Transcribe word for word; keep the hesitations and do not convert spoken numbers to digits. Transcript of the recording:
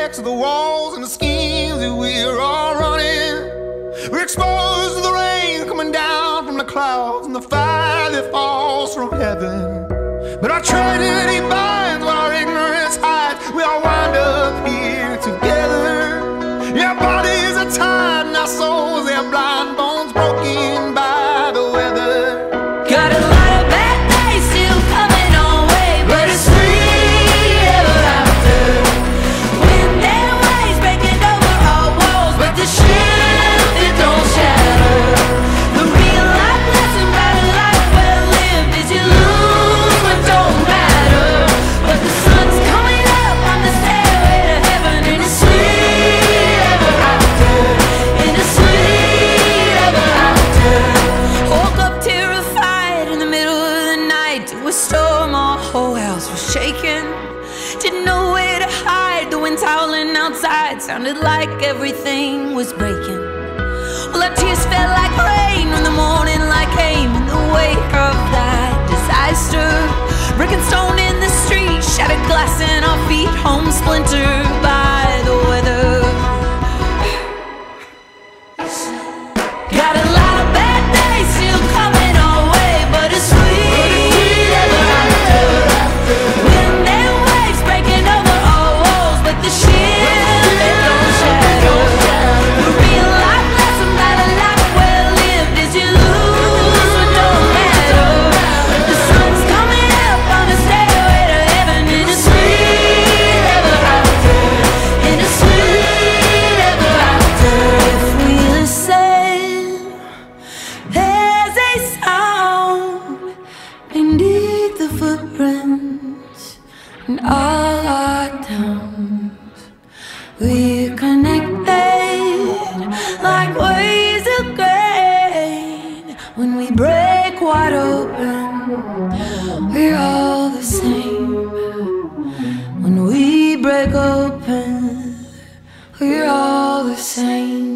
wrecks of the walls and the schemes that we're all running. We're exposed to the rain coming down from the clouds and the fire that falls from heaven. But our tragedy binds while our ignorance hides. We all wind up here together. Yeah, our bodies are tied and our souls, they're blind, bones broken by the weather. Got a lot of bad days still coming our way, but it's sweet ever after. Wind and waves breaking over our walls, but the shield it don't shatter. The real life lesson about a life well lived is you lose what don't matter. But the sun's coming up on the stairway to heaven, and it's sweet ever after. And it's sweet ever after. Woke up terrified in the middle of the night to a storm, our whole house was shaking. Didn't know where to hide, the wind howling outside sounded like everything was breaking. Well, our tears fell like rain when the morning light came in the wake of that disaster. Brick and stone in the street, shattered glass in our feet, home splintered by the weather. Got a lot of bad days still coming our way, but it's sweet ever after. Wind and waves breaking over our walls, but the shield it don't shatter. The real life lesson about a life well lived is you lose what don't matter. The sun's coming up on the stairway to heaven, and it's sweet ever after. And it's sweet ever after. If we listen, there's a sound beneath the footprints in all our towns. We're connected like waves of grain. When we break wide open, we're all the same. When we break open, we're all the same.